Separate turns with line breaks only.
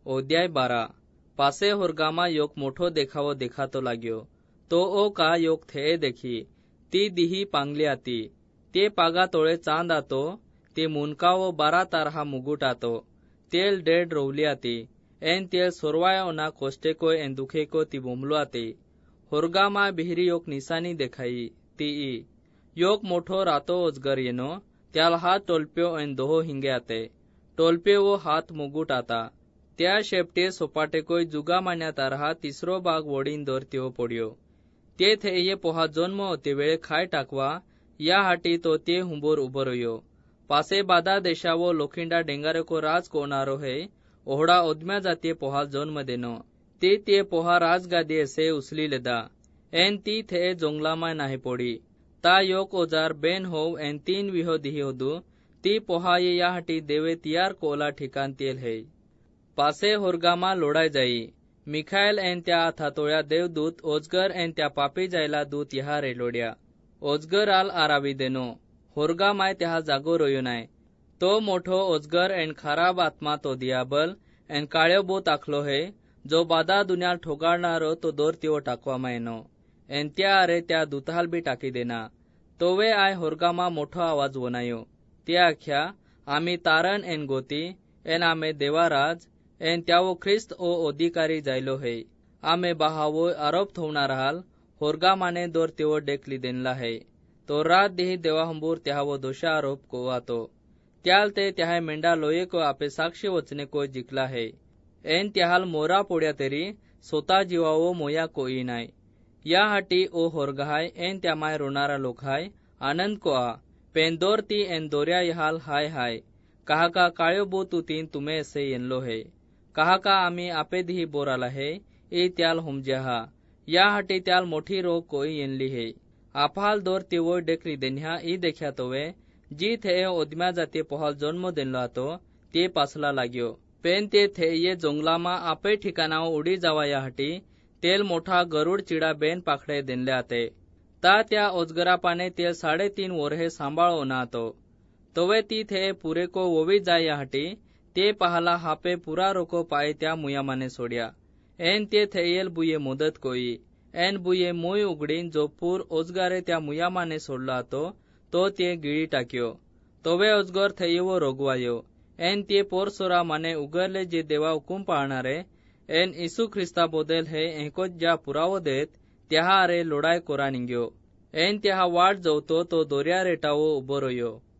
अध्याय 12। पासे होरगामा योक मोठो देखावो देखातो लाग्यो। तो ओ का योक थे देखी ती दिही पांगली आती, ते पागा तोळे चांद आतो, ते मुनकावो 12 तारहा मुगुट आतो, तेल डेड रोवली आती, एन तेल सोरवाय ओना कोष्टेको एन दुखेको ती बुमलो आती। होरगामा बिहरी योक निशानी देखाई ती योक मोठो रातो अजगर येनो, त्याल हात टोलप्यो एन दोहो हिंगे आते, टोलप्यो वो हात मुगुट आता, त्या शेपटे सोपाटेकोय जुगा मान्या तारहा तिसरो भाग वोडीन दोरत्यो पड्यो। ते थे ये पोहा जन्म होते वेळे खाय टाकवा या हाटी तो ते हुंबोर उबो रयो। पासे बादा देशावो लोखिंडा डेंगारेको राज कोणारो है, ओहडा ओदम्या जातीय पोहा जन्म देनो, ते पोहा राजगादी असे उसली लेदा, एन ती थे जोंगलामा नाही पोडी, ता योक ओजार बेन होव एन 3 विहो दिही होदू, ती पोहा ये या हाटी देवे तियार कोला ठिकाण तेल है। पासे होरगामा लोडाय जाई, मिखाएल एन त्या थातोळ्या देवदूत ओजगर एन त्या पापी जायला दूत यहा रे लोड्या। ओजगर आल आरावी देनो, होरगामाय त्या जागो रोयो नाय, तो मोठो ओजगर एन खराब आत्मा तो दियाबल एन काळ्यो बोत आखलो है, जो बादा दुनियाल ठोगाळणारो तो दोर तिवो टाकवा मायनो, एन त्या आरे त्या दूताल बी टाकी देना। तोवे आय होरगामा मोठो आवाज वनायो, त्या आख्या आमी तारण एन गोती, एन आमे देवाराज, एन त्यावो ख्रिस्त ओ अधिकारी जायलो है, आमे बाहावो आरोप थोवणार हाल, होरगामाने दोर तिवो डेकली देनला है, तो रात दिही देवा हंबूर त्यावो दोषा आरोप कोवातो, त्याल ते त्याहे मेंढा लोये को आपे साक्षी वचने को जिकला है, एन त्याहाल मोरा पोड्या तेरी सोता जीवावो मोया कोई नाय। या हाटी ओ होरगाहाय एन त्या माय रोनारा लोक हाय, आनंद को आ, पेन दोर ती एन दोर्या यहाल हाय हाय, कहा का काळ्यो बोत उतीन तुम्हे असे येनलो है, कहा का आमी आपे दिही बोराला है, ई त्याल हुमज्या हा, या हाटी त्याल मोठी रोग कोई येनली है, आपाल दोर तिवो डेकली देन्या ई देख्या तोवे, जी थे ओदम्या जाती पोहाल जन्म देनलो आतो, ते पासला लाग्यो, पेन ते थे ये जोंगलामा आपे ठिकाणाव उडी जावा या हाटी, तेल मोठा गरुड चिडा बेन पाखडे देनले आते, ता त्या ओजगरापाने तेल 3.5 वर्हे सांभाळो ना आतो, तोवे ती थे पुरे को वोवी जाय या हाटी, ते पहाला हापे पुरा रोको पाय त्या मुयामाने सोड्या, एन ते थेयल बुये मुदत कोई, एन बुये मुय उगडीन जो पूर ओजगारे त्या मुयामाने सोडला आतो, तो ते गिळी टाक्यो, तोवे ओजगर थेयवो रोगवायो, एन ते पोरसोरा माने उगरले जे देवा हुकुम पाळणारे, एन यीशु ख्रिस्ता बोदेल है एकोच ज्या पुरावो देत, त्याहा अरे लोडाय कोरा निंग्यो, एन त्याहा वाट जवतो तो दोर्या रेटावो उबो रयो।